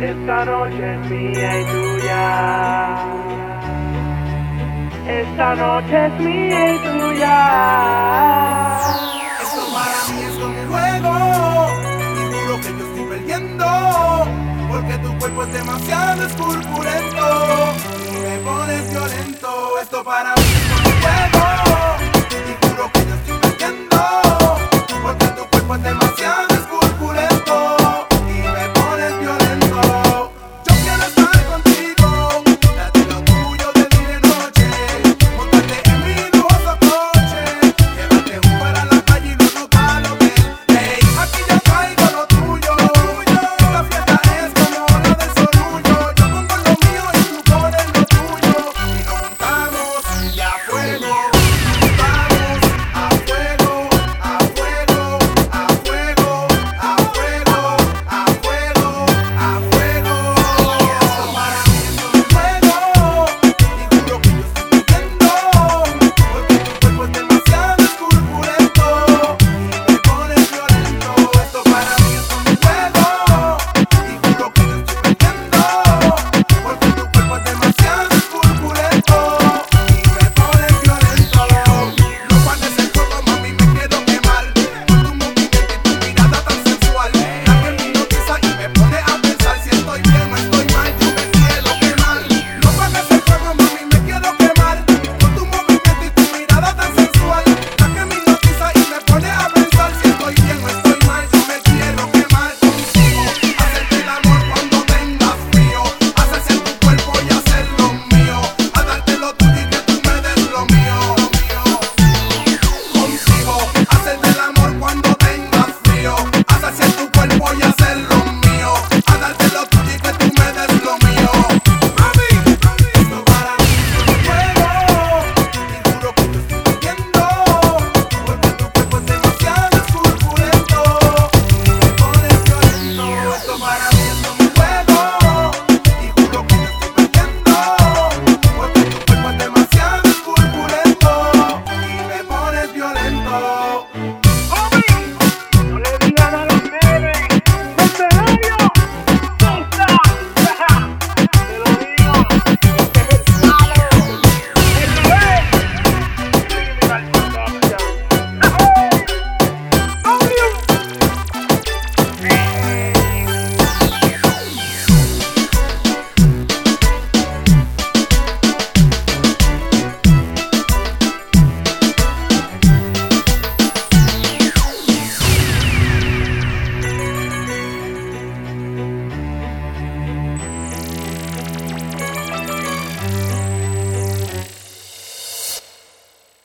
Esta noche es mía y tuya. Esta noche es mía y tuya. Esto para mí es como un juego y juro que yo estoy perdiendo, porque tu cuerpo es demasiado escorpulento y me pones violento. Esto para mí